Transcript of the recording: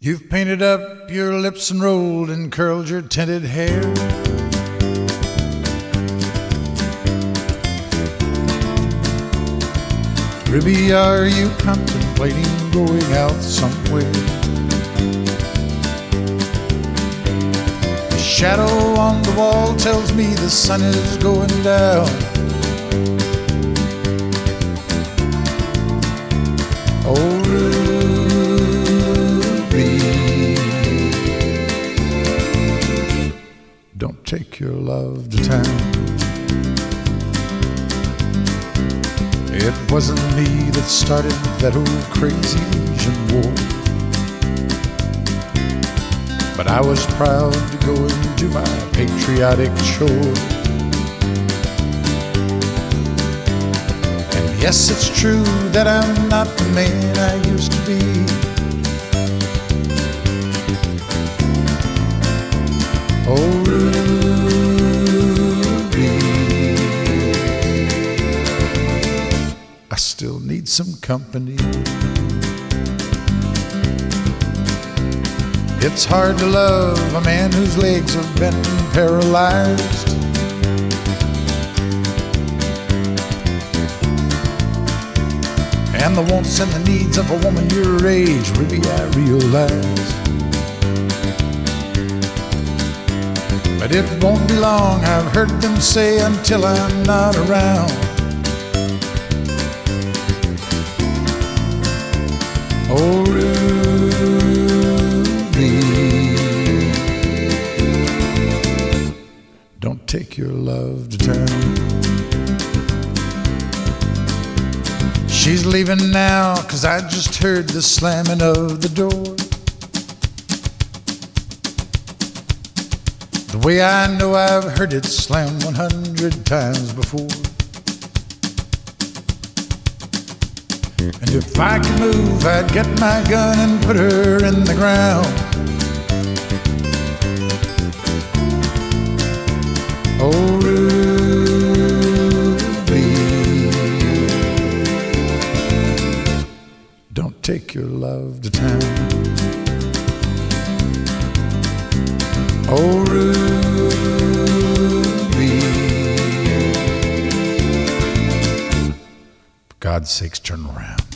You've painted up your lips and rolled and curled your tinted hair. Ruby, are you contemplating going out somewhere? The shadow on the wall tells me the sun is going down. Oh, Ruby, don't take your love to town. It wasn't me that started that old crazy Asian war, but I was proud to go and do my patriotic chore. And yes, it's true that I'm not the man I used to be. Oh, I still need some company. It's hard to love a man whose legs have been paralyzed. And the wants and the needs of a woman your age, Ruby, I realize. But it won't be long, I've heard them say, until I'm not around. Oh, Ruby, don't take your love to town. She's leaving now, 'cause I just heard the slamming of the door. The way I know I've heard it slam 100 times before. And if I could move, I'd get my gun and put her in the ground. Oh, Ruby, don't take your love to town. Oh, Ruby, for God's sakes, turn around.